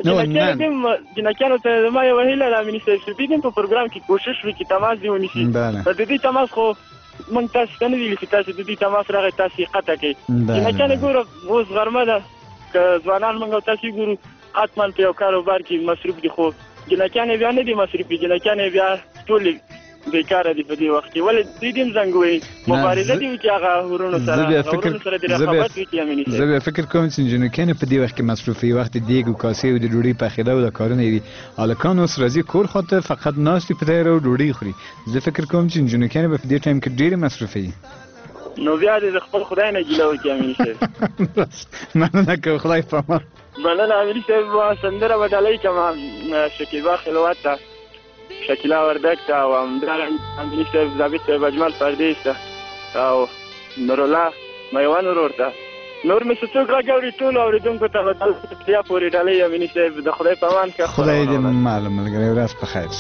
جنکیانو ته زما یوه هیله ده امیني صاحب چې دوی هم په پروګرام کې کوشش وکړي تماس دې ونیسي. د دوی تماس خو موږ تاسو ته نه ویلي چې تاسو د دوی تماس راغی تاسو یې قطع کړئ. جنکیانې ګوره اوس غرمه ده که ځوانان موږ او تاسو ګورو حتما په یو کاروبار کې مصروف دي خو جنکیانې بیا نه دي مصروفي. جنکیانې بیا ټولې بیکاره دي په دې وخت کې ولې دوی دې هم زنګ وایي مبارزه دې وکړي هغه ورونو سره ورونو سره دې رقابت وکړي امیني صاحب.
زه بیا فکر کوم چې جنکیانې په دې وخت کې مصروفي وخت دیګ او کاسې او د ډوډۍ پخېده او د کارونه یې دي هلکان اوس راځي کور خواته فقط ناستې په تیاره او ډوډۍ خوري. زه فکر کوم چې جنکیانې به په دې ټایم کې ډېرې مصروفي وي.
نو بیا دې د خپل خدای نه ګیله وکړي امیني صاحب.
مننه که خدای په امان.
مننه امیني صاحب. سندره به ډالۍ کړم شکیبا خلوت ته شکیلا وردک ته او همدارنګه امیني صاحب ضابط صاحب اجمل پردیس ته او نورالله میوان ورور ته نور مې چې څوک راګوري ټولو اورېدونکو ته به بیا پورې ډالۍ امیني صاحب د خدای په امان ښه
خدای دې معلوم ملګری ورځ په خیر.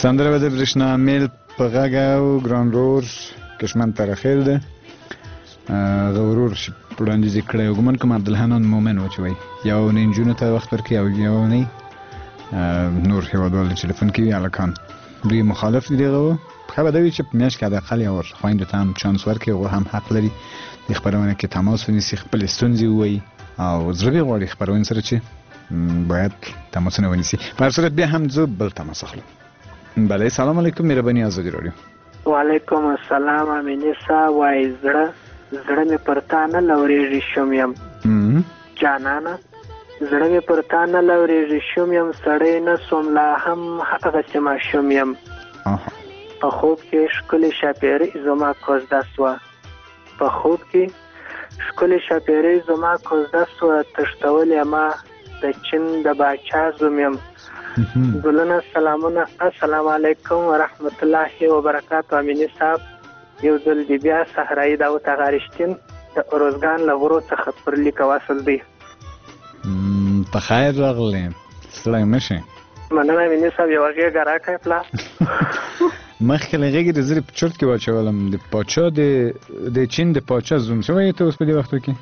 سندره به د برېښنا میل په غږ او ګران رور کشمن ترخیل ده هغه ورور چې وړاندیز یې کړی و ګومان کوم عبدالحنان مومن و چې وایي یو نه نجونو ته وخت ورکړي او یو نه نور هېوادوال د ټلیفون کوي هلکان دوی مخالف دي دغه و ښه به دا وي چې په میاشت کې حداقل یو خویندو ته هم چانس ورکړي هغوی هم حق لري د خپرونه کې تماس ونیسي خپلې ستونزې ووایي او زړه دې غواړي خپرونې سره چې باید تماسونه ونیسي په هر صورت بیا هم زه بل تماس اخلم بله سلام علیکم مهرباني ازادي راډیو
وعلیکم السلام امیني صاحب وایي زړه زړه مې پر تا نه لورېږي شوم یم جانانه زړه مې پر تا نه لورېږي شوم یم سړی نه سوم لا هم هغسې ماشوم یم په خوب کې ښکلې شاپېرۍ زما کوزده سوه په خوب کې ښکلې شاپېرۍ زما کوزده سوه تښتولې ما د چین د باچا زوم یم ګلونه سلامونه السلام علیکم ورحمت الله وبرکاتو امیني صاحب یو ځل دې بیا صحرایي داود اغا رښتین د اروزګان له غرو څخه پر لیک واصل دی
په خیر راغلی ستړی مه شې
مننه امیني صاحب یوه غېږه راکړئ پلا
مخکې له غېږې د زه په چرت کې واچولم د پاچا د چین د پاچا زوم څه وایې ته اوس په دې وختو کې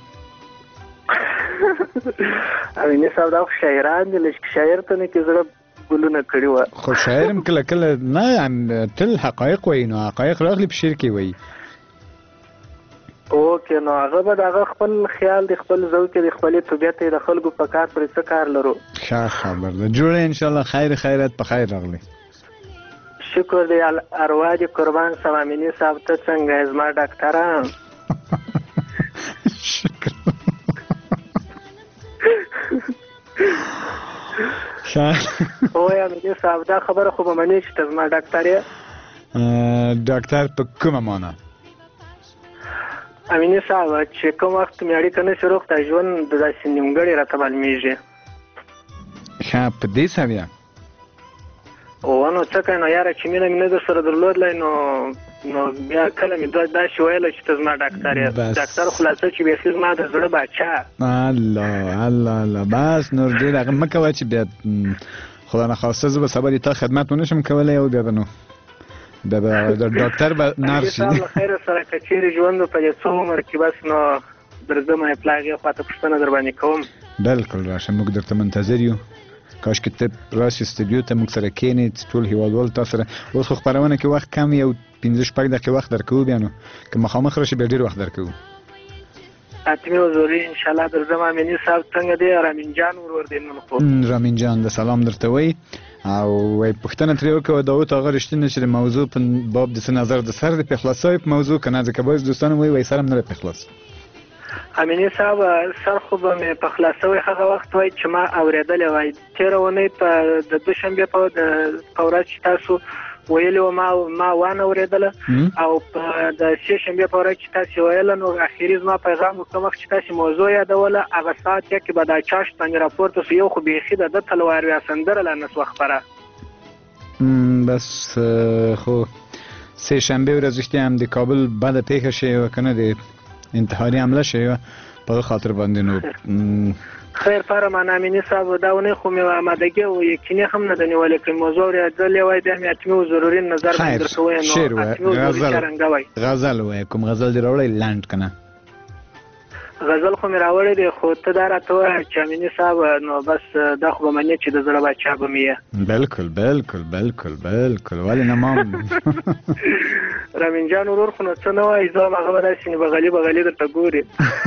امیني صاحب دا خو شاعران دي لږ شاعر ته نه کې زړه ګلونه کړي وه
خو شاعر هم کله کله نه تل حقایق وایي نو حقایق راغلي په شعر کې وایي
اوکې نو هغه به د هغه خپل خیال د خپل ذوق د خپلې طبیعت د خلکو په کار پرې څه کار لرو
ښه خبر ده جوړه انشاءالله خیر خیرات په خیر راغلی
شکر دی اروا دې قربان سم امیني صاحب ته څنګه یې زما ډاکټره
شکر
وای امیني صاحب دا خبره خو به منې چې ته زما ډاکټر یې
ډاکټر په کومه معنی
امیني صاحب چې کوم وخت مې اړیکه نشي روغ ته ژوند داسې نیمګړی راته معلومېږي
ښه په دې سویه
او نو څه کوې نو یاره چې مینه مې نه در سره درلودلی نو نو بیا کله مې داسې ویله چې ته زما ډاکټر یې ډاکټر خلاصه چې بیخي زما د زړه باچا
الله الله الله بس نور ډېر هغه مه کوه چې بیا خدا نخواسته زه به سبا د تا خدمت ونه شم کولی او بیا به نو د ډاکټر به نر شي
له خیره سره که چېرې ژوند په دې څو عمر کې بس نو درځم یې پلا هغې خواته پوښتنه در باندې کوم
بلکل راشه موږ درته منتظر یو کاشکې ته راشې سټوډیو ته موږ سره کښېنې ټول هېوادوال تا سره اوس خو خپرونه کې وخت کم یو پنځه شپږ دقیقې وخت درکوو بیا نو که مخامخ راشي بیا ډېر وخت درکوو
حتمي او ضروري انشاءالله درځم امیني صاحب څنګه دی رامین جان ورور دی نن خو
رامین جان د سلام درته وایي او وایي پوښتنه ترې وکړه داود هغه رښتینې چې د موضوع په باب د څه نظر د سر د پې خلاصوي په موضوع که نه ځکه بعضې دوستان وایي وایي سر هم نه دی پې خلاص
امیني صاحب سر خو به مې په خلاصوي هغه وخت وایي چې ما اورېدلی وای تېره اونۍ په د دوشنبې په ورځ چې تاسو ویلي وه ما ما وانه اورېدله او په د سې شنبې په ورځ چې تاسې ویله نو اخري زما پیغام و کوم وخت چې تاسې موضوع یادوله هغه ساعت یا کې به دا چاش باندې راپورته سو یو خو بیخي د ده تلوار ویا سندره لا نه سوه خپره
بس خو سې شنبې ورځ رښتیا هم د کابل بده پېښه شوې وه که نه د انتحاري حمله شوې وه په هغه خاطر باندې نو
خیر فرمان امیني صاحب دا ونې خو مې امادګي او یقیني هم نه ده نیولې کړې موضوع اورېدلې وای بیا مې حتمي و ضروري نظر باندې درته ووایم نو حتمي و ضروري څرنګه وای
غزل وایه کوم غزل دې راوړی لنډ که نه
غزل خو مې راوړی دی خو ته دا راته ووایه چې امیني صاحب نو بس دا خو به منې چې د زړه باچا به مې یې
بلکل بلکل بلکل بلکل ولې نه ما
رامین جان ورور خو نو څه نه وایي زه هم هغه به داسې بغلي بغلي درته ګوري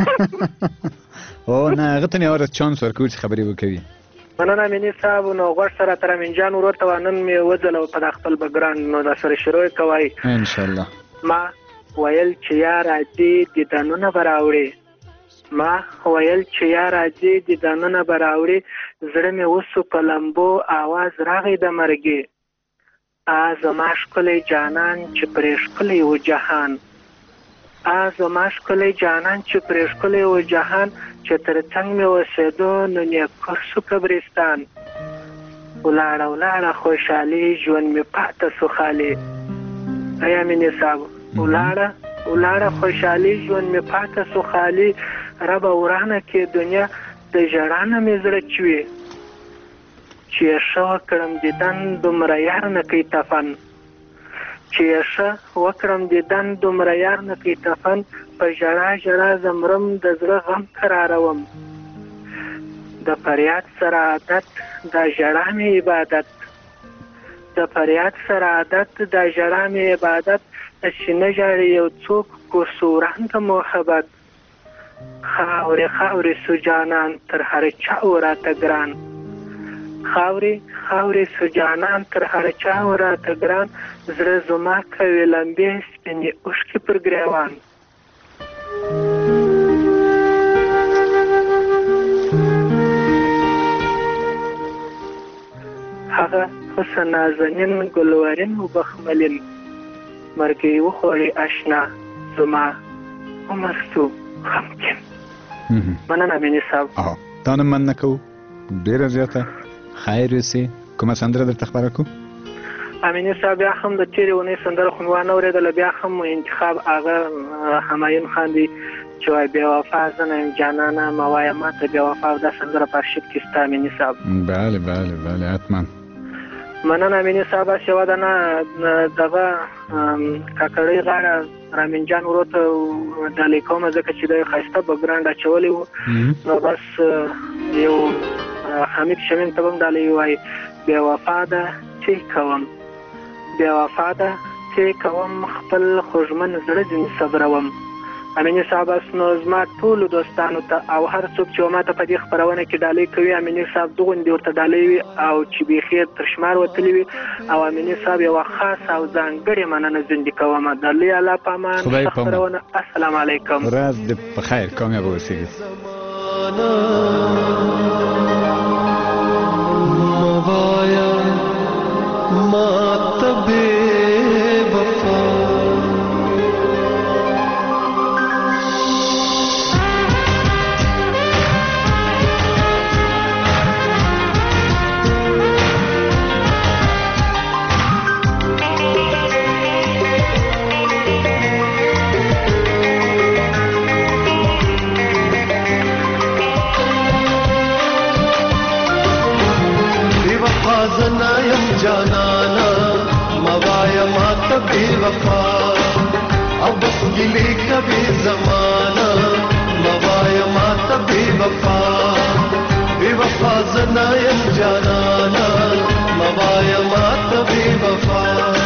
او نه هغه ته یو ورځ چانس ورکوو چې خبرې وکوي
مننه امیني صاحب نو غوږ سره تر امین جان ورور ته نن مې وځلو په دا خپل بګران نو دا سره شروع یې کوئ
انشاءالله
ما ویل چې یا راځي دیدنونه به راوړې ما ویل چې یا راځي دیدنونه به راوړې زړه مې وسو په لمبو آواز راغی د مرګې آ زما ښکلی جانان چې پرې ښکلی و جهان آ زما ښکلی جانان چې پرې ښکلی و جهان چې تر څنګ مې اوسېدو نو نیکه سو قبرستان ولاړه ولاړه خوشحالي ژوند مې پاته سو خالي ای امیني صاحب ولاړه ولاړه خوشحالي ژوند مې پاته سو خالي ربه ورانه کې دنیا د ژړا نه مې زړه چوي چې ښه وکړم دیدن دومره یار نه کوي تفن چې ښه وکړم دیدن دومره یار نه کوي تفن په ژړا ژړا زمرم د زړه غم قراروم د فریاد سره عادت دا ژړا مې عبادت د فریاد سره عادت دا ژړا مې عبادت چې نه ژاړي یو څوک کورسوران د محبت خاورې خاورې سجانان تر هر چا وراته ګران خاورې خاورې سجانان تر هر چا وراته ګران زړه زما کوي لمبې سپینې اوښکې پر ګریوان هغه حسن نازنین ګلورین و بخملین مرګي وخوړي آشنا زما عمر سو غمکن مننه مینې صاحب
او تا نه مننه کوو ډېره زیاته خیر وسي کومه سندره درته خبره کو
امینې صاحب بیا هم د تېرې اونۍ سندره خو مې وانه اورېدله بیا هم انتخاب هغه همایون خان دی چې وایي بې وفا زه نه یم جانانه مه وایه ماته بې وفا او دا سندره په ارشیف کې سته امینې صاحب
بله بله بله حتما
مننه امینې صاحب هسې یوه دانه دغه کاکړۍ غاړه رامین جان ورو ته ډالۍ کومه ځکه چې دی ښایسته بګرانډ اچولی و نو بس یو حمید شمیم ته به هم ډالۍ ووایي بې وفا ده څه کوم بې وفا ده څه کوم خپل خوږمن زړه ځینې صبروم امینې صاحب اس نو زما ټولو دوستانو ته او هر څوک چې ماته په دې خپرونه کې ډالۍ کوي امینې صاحب دغوندې ورته ډالۍ وي او چې بیخي تر شمار وتلي وي او امینې صاحب یوه خاصه او ځانګړې مننه زندې کوم د لوی الله په امان خپرونه السلام علیکم
ورځ دې په خیر کامیابه اوسېږي
موایا مات بے وفا زنایم جانانا موایا مات بے وفا اب گلی کبھی زمانہ موایا مات بے وفا بے وفا زنایم جانانا موایا مات بے وفا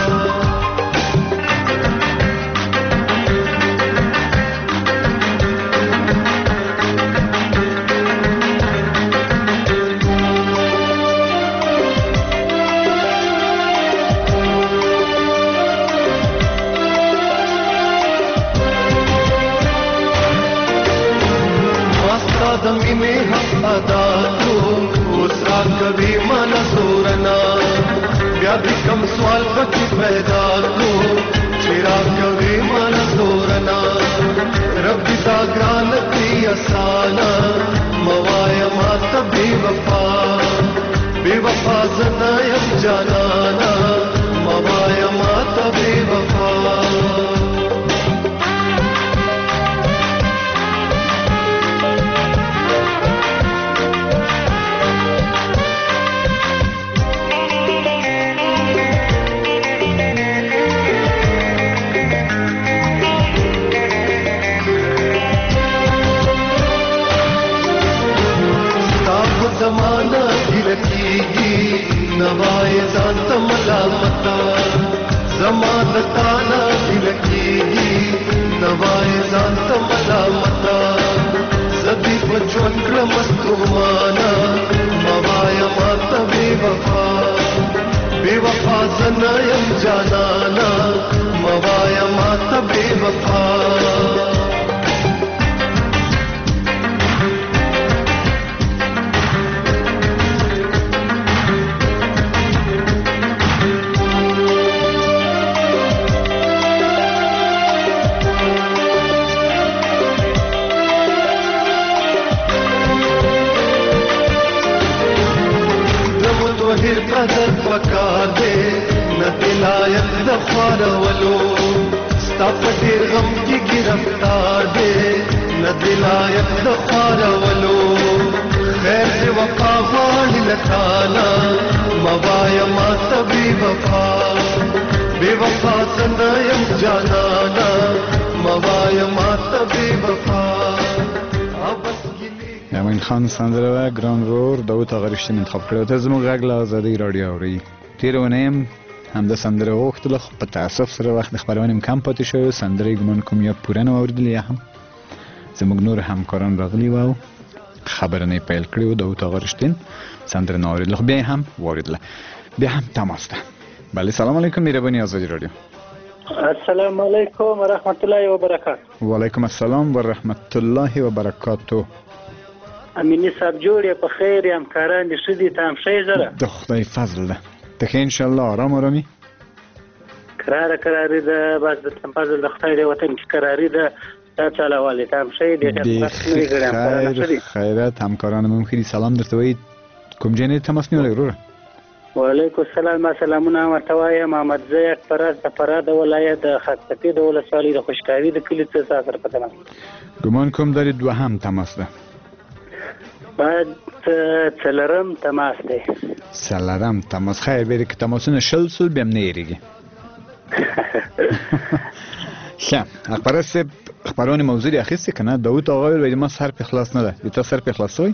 दमी में हम अदा को उसरा कभी मन सोरना व्याधि कम सवाल बची पैदा को चिरा कभी मन सोरना रब्बी सागरान की असाना मवाया मात बेवफा बेवफा ज़नायम जानाना मवाया मात बेवफा जमाना गिरकीगी नवाए जात मलामता जमानताना गिरकीगी नवाए जात मलामता सदी बचवन मस्तुमाना मवाया मात बेवफा बेवफा ज़नायम जानाना मवाया मात बेवफा قدر پکار دے نہ دلایت دخوار ولو ستا پٹیر غم کی گرفتار دے نہ دلایت دخوار ولو خیر سے وفا وانی لکانا موایا ما تبي وفا بے وفا سندیم جانانا موایا ما تبي وفا.
امین خان سندره و ګران رور داوود غریشتین انتخاب کړو. ته زموږ غږ له ازادي رادیو اوري. تیر ونیم هم د سندره وختل خو په تاسف سره وخت خبرونه کم پاتې شو. سندره ګمن کوم یا پوره نه اوریدل یا هم زموږ نور همکاران راغلي وو خبرونه پیل کړو. داوود غریشتین سندره نه اوریدل خو بیا هم اوریدل. بیا هم تماس ده. بله سلام علیکم مهربانی ازادي رادیو.
السلام علیکم ورحمت الله وبرکاته.
وعلیکم السلام ورحمت الله وبرکاته.
امینی صاحب جوړې په خیر همکاران دې ښه دي تام ښه زره
د خدای فضل ده ته ښه انشاءالله آرام آرامي
کراره کراري ده بس د فضل د خدای دی وطن کې کراري ده تا چلوالې تام ښه دي
خیر خیرات همکاران مو خیلی سلام درته وایي کوم ځای نه تماس نیولی وروره
وعلیکم السلام ما سلامونه ورته وایم محمد زیات فراز د فراه د ولایت د خاکسپي د ولسوالۍ د خوشکاوي د کلي څخه سره په تماس
ګمان کوم داري دوهم تماس ده
بعد څلرم تماس دی
څلرم تماس خیر بیره که تماسونه شل سول بیا هم نه هېرېږي ښه اخبار صاحب خبرونه موضوع دې اخیستې که نه داود آقا ویل ما سر پې خلاص نه ده د تا سر پې خلاص شوی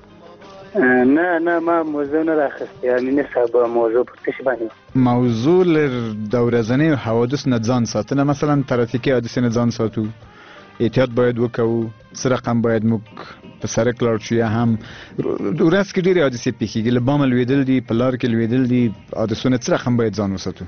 نه نه ما موضوع نه ده اخیستې امینه صاحب موضوع پر څه شي باندې
موضوع له د ورځنیو حوادثو نه ځان ساتنه مثلا ترافیکي حادثې نه ځان ساتو احتیاط باید وکړو څه رقم باید موږ په سړک لاړ شو یا هم ورځ کې ډېرې حادثې پېښېږي له بامه لوېدل دي په لار کې لوېدل دي حادثونه څه رقم باید ځان وساتو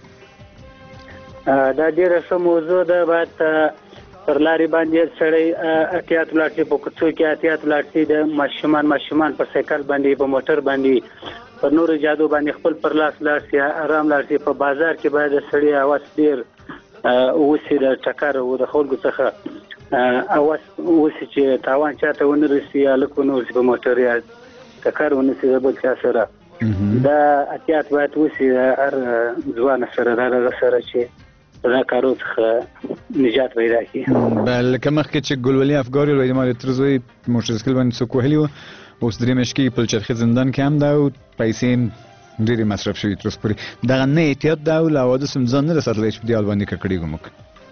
دا ډېره ښه موضوع ده باید پر لارې باندې سړی احتیاط ولاړ شي په کوڅو کې احتیاط ولاړ شي د ماشومان ماشومان پر سایکل باندې په موټر باندې پر نورو جادو باندې خپل پر لاس لاړ شي ارام لاړ شي په بازار کې باید سړی اواز ډېر اوسي د ټکر او د خلکو څخه اواز اوسي چې تاوان چاته ونه رسي یا لږ ونه ورسي په موټر یا ټکر ونه سي د بل چا سره دا احتیاط باید وسي هر ځوان سره دا سره چې دا کارو څخه نجات پیدا کړي
بل که مخکې چې ګلولي افګار ویل ما تر زوی موټرسایکل باندې څوک وهلي و اوس درې میاشتې کېږي په چرخي زندان کې هم ده او پیسې ډېرې مصرف شوي تر اوسه پورې دغه نه احتیاط ده او له حوادثو هم ځان نه رساتلی چې په دې حال باندې ککړېږو موږ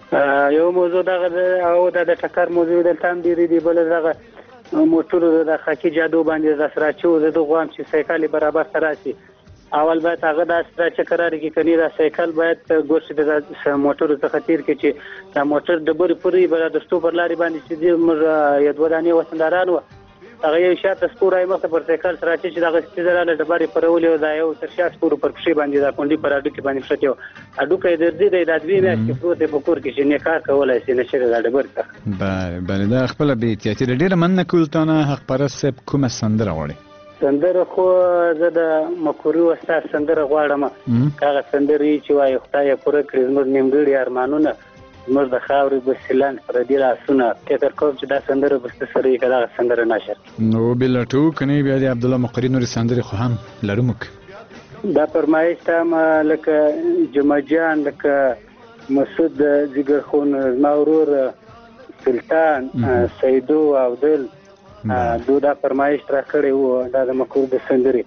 یو موضوع دغه ده او دا د ټکر موضوع دلته هم ډېرې دي بله دغه موټرو د خاکي جادو باندې داسې راچو زه د غواړم چې سایکل یې برابر ته راشي اول باید هغه داسې را چې قرار کړي کني دا سایکل باید ګوښې د موټرو څخه تېر کړي چې دا موټر ډبرې پورې به د شتو پر لارې باندې چې موږ یو دوه دانې وطنداران وو هغه یو شاته سپور راایي مخته پر سایکل سره چې دغه څه راله ډبرې پرولې او دا یو تر شا سپورو پر پښې باندې دا کونډې پر هډوکي باندې پښتې وو هډوکی یې دردي دی دا دوې میاشتې پروت دی په کور کې چې نه کار کولی شي نشي دا ډبرې څخه
بله بله دا خپله بې احتیاطي ده ډېره مننه کول تا نه حق پرست صاحب کومه سندره غواړې
سندره خو زه د مکوري استاد سندره غواړم هغه سندرې چې وایي خدای پوره کړي زموږ نیمګړي ارمانونه زموږ د خاورې بسیلان پردي لاسونه فکر کوم چې دا سندره به څه سره وي که دغه سندره نشر
نو بې لټو که نه بیا د عبدالله مقري نورې سندرې خو هم لرو موږ
دا فرمایش ته هم لکه جمعه جان لکه مسعود جګرخون زما ورور سلطان سیدو عبدل دو دا فرمایش را کړی وو دا د مکور د سندرې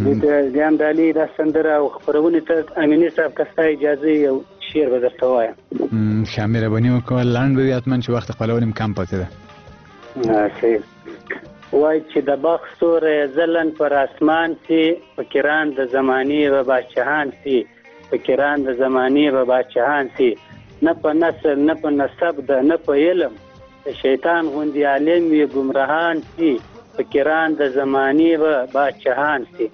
د هم دالي دا سندره او خپرونې ته امیني صاحب که ستا اجازه یو شعر به درته ووایم
ښه مهرباني وکړه لنډ به وي حتما چې وخت خپلول هم کم پاتې ده
صحیح وایي چې د بخ ستوری ځلن پر اسمان سي فکران د زمانې به باچهان سي فکران د زمانې به باچهان سي نه په نسل نه په نسب ده نه په علم شیطان غوندې عالم وي ګمراهان سي فکران د زمانې به باچهان سي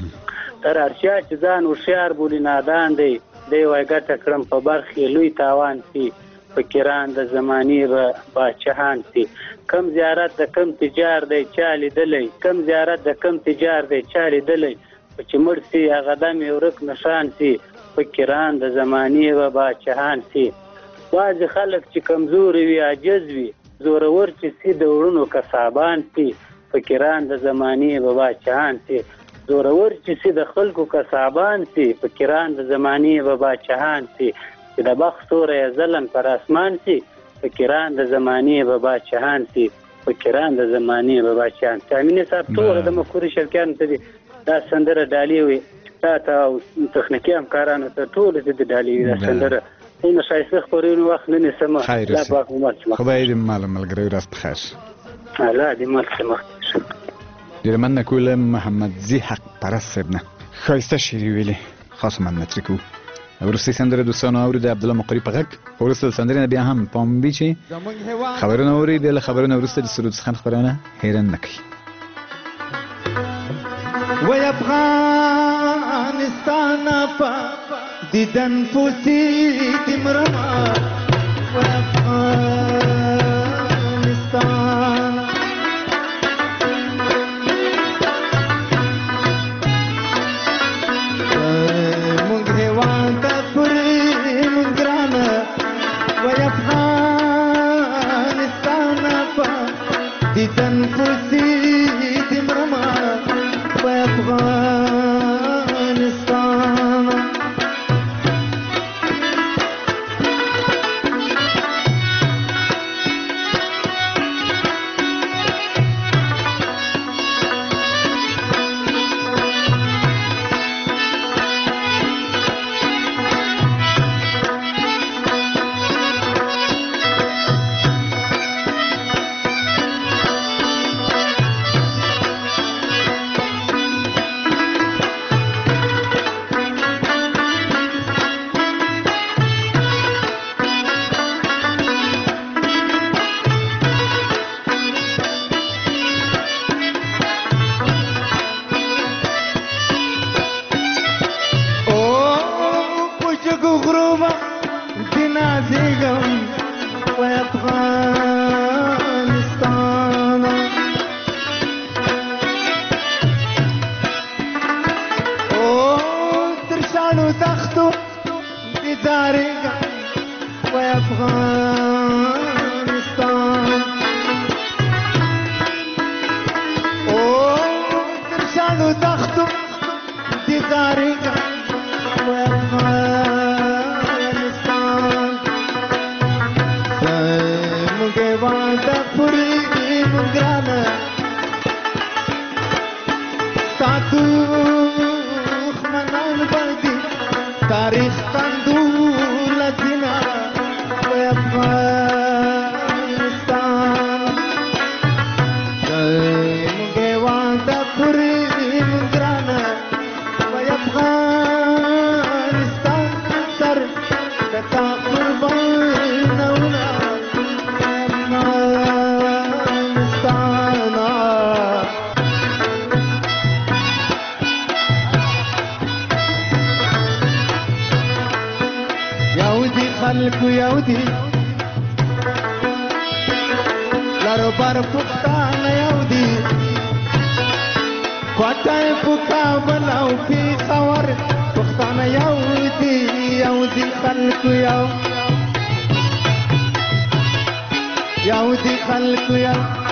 تر هر چا چې ځان هوښیار بولي نادان دی دی وایي ګټه کړم په برخې لوی تاوان سي فکران د زمانې به باچهان سي کم زیارت د کم تجار دی چا لیدلی کم زیارت د کم تجار دی چا لیدلی په چې مړ سي هغه دم یې ورک نښان سي فکران د زمانې به باچهان سي بعضې خلک چې کمزوري وي عاجز وي زورور چې سي د وړونو کسابان سي فکران د زمانې به باچهان سي زورور چې سي د خلکو کسابان سي فکران د زمانې به باچهان سي چې د بخت ستوری ځلن پر اسمان سي فکران د زمانې به باچهان سي فکران د زمانې به باچهان سي امینه صاحب ټوله د مکوري شرکیانو ته دي دا سندره ډالۍ وي تا ته او تخنیکي همکارانو ته ټولو ته د ډالۍ دا سندره څومره ښایسته خپرونې وخت نه نیسمه الله پاک مو مل شي
خدای دې مال ملګری ورځ په خیر
الله دې مل شي مخکې
ډېره مننه کوله محمد زی حق پرست صاحب نه ښایسته شعر یې ویلې خاص مننه ترې کوو وروستۍ سندره دوستانو اورو د عبدالله مقري په غږ په وروسته د سندرې نه بیا هم پام وي چې خبرونه اورئ بیا له خبرونه وروسته د سرود څخه خپرونه حیران نه کوي
وای افغانستان په دیدن پوسی دمرما وای افغانستان مونږ هیواد د پوری مونږ ګران وای افغانستان په دیدن پوسی دمرما وای افغانستان
Yaudi khalku ya